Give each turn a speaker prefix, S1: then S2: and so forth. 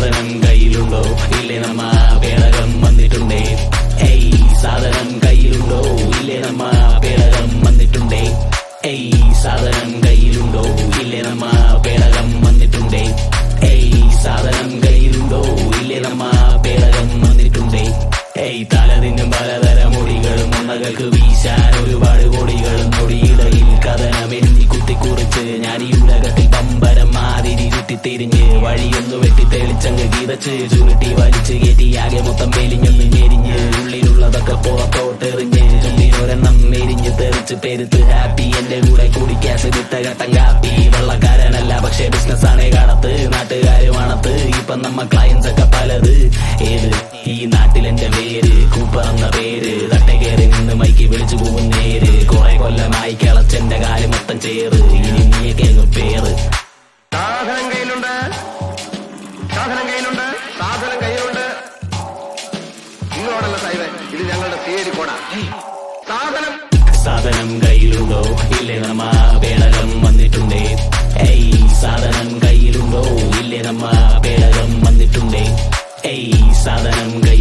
S1: സാധനം കയ്യിലുണ്ടോ ഇല്ലേ നമ്മ പേടകം വന്നിട്ടുണ്ടേ. ഏയ് സാധനം കയ്യിലുണ്ടോ ഇല്ലേ നമ്മ പേടകം വന്നിട്ടുണ്ടേ. ഏയ് സാധനം കയ്യിലുണ്ടോ ഇല്ലേ നമ്മ പേടകം വന്നിട്ടുണ്ടേ. ഏയ് സാധനം കയ്യിലുണ്ടോ ഇല്ലേ നമ്മ പേടകം വന്നിട്ടുണ്ടേ. ഏയ് തലതിന്നും പലതര മുടികളും മുണ്ടകൾക്ക് വീശാൻ ഒരുപാട് കൊടികളും നൊടിയിടയിൽ കഥനമെഴുതി കുത്തിക്കുറിച്ച് ഞാൻ ഈ ഉലകത്തിൽ പമ്പരം മാതിരി ചുറ്റിത്തിരിഞ്ഞ് വഴിയൊന്നു വെട്ടി തെളിച്ചങ്ങ് കീതച്ച് ചുരുട്ടി വലിച്ച് കയറ്റിയാകെ മൊത്തം വെലിഞ്ഞൊന്ന് ഞെരിഞ്ഞ് ഉള്ളിലുള്ളതൊക്കെ പുറത്തോട്ടെറിഞ്ഞ് ചുണ്ടിനൊരെണ്ണം എരിഞ്ഞ് തെറിച്ച് പെരുത്ത് ഹാപ്പി. എന്റെ കൂടെ കൂടി ക്യാഷ് വിത്ത ഘട്ടം കാപ്പി. വെള്ളക്കാരനല്ല പക്ഷെ ബിസിനസ് ആണ് കടത്ത് നാട്ടുകാര് മണത്ത് ഇപ്പൊ നമ്മ ക്ലയൻസ് ഒക്കെ പലത്. ഏത് ഈ നാട്ടിൽ എന്റെ പേര് കൂപ്പർ എന്ന പേര് തട്ടേ കയറി നിന്ന് മൈക്ക് വിളിച്ചു പോകും നേര്. കുറെ കൊല്ലമായി കിളച്ചെന്റെ കാല് മൊത്തം ചേറ് ഇനി നീയൊക്കെ അങ്ങ് പേര്.
S2: സാധനം കയ്യിലുണ്ട്, സാധനം കയ്യിലുണ്ട്, സാധനം കയ്യിലുണ്ട്. ഇങ്ങോട്ടല്ല സാഹിബേ, ഇത് ഞങ്ങളുടെ പേര് കോടാ. സാധനം
S1: സാധനം കയ്യിലുണ്ടോ ഇല്ലേ നമ്മ പേടകം വന്നിട്ടുണ്ടേ. ഏയ് സാധനം കയ്യിലുണ്ടോ ഇല്ലേ നമ്മ പേടകം വന്നിട്ടുണ്ടേ. ഏയ് സാധനം